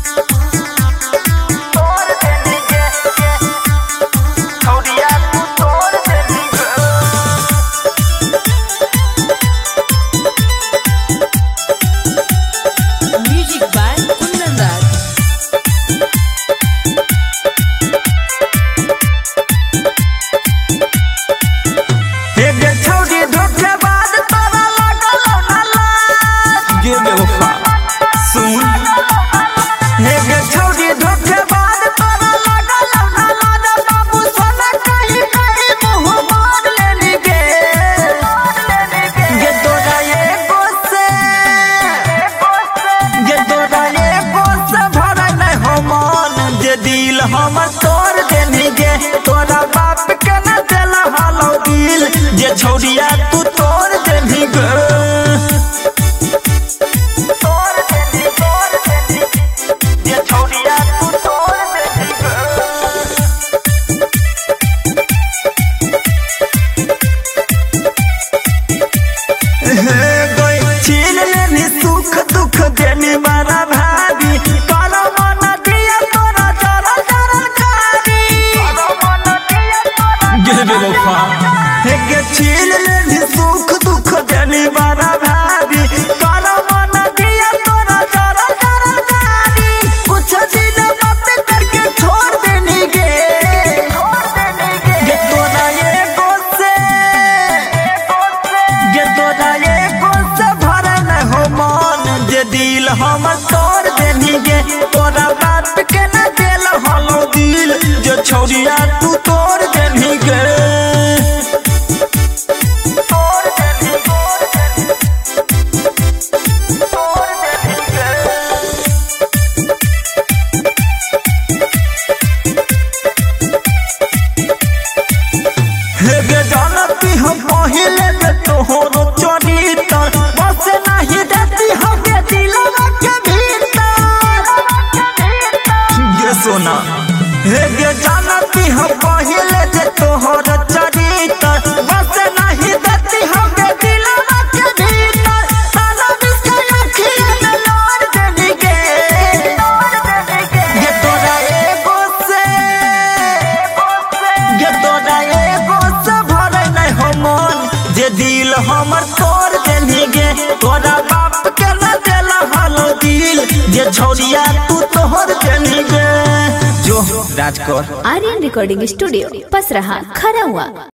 हम तोड़ देनी गे तोरा बाप के न देला हालो दिल जे छौरिया तू तोड़ देनी गे जे छौरिया तू तोड़ देनी गे गई छीन लेनी सुख दुख देनी मारा भाभी काला मन दिया तोरा जरा जरा कारी गे बेवफा गे छीन लेनी सुख दुख देनी मारा भाभी काला मन दिया तोरा जरा जरा कारी कुछ दिन बात करके छोड़ देनी गे गे तोरा ये गोसे गे तोरा ये गोसे भरे न हो मन जे दिल हम तोड़ देनी गे तोरा बाप के न देल हलो दिल जे छौरिया तू तोड़ देनी गे गे जानती हम पहिले में तोहरो चरितर बस नहीं देती हम के दिलवा के भीतर गे सोना गे जानती हम पहिले जे तोहरो चरितर बस नहीं देती हम के दिलवा के भीतर साला बिस्का अखियां में लोर देनी गे गे तोरा एगो से गे तोरा एगो से भरे नहीं हो मन जे दिल हमर तोड़ देनी गे तोरा बाप के न देला हालो दिल जे छौरिया तू तोड़ देनी गे जो राज कर आर्यन रिकॉर्डिंग स्टूडियो पसराहा खरा हुआ।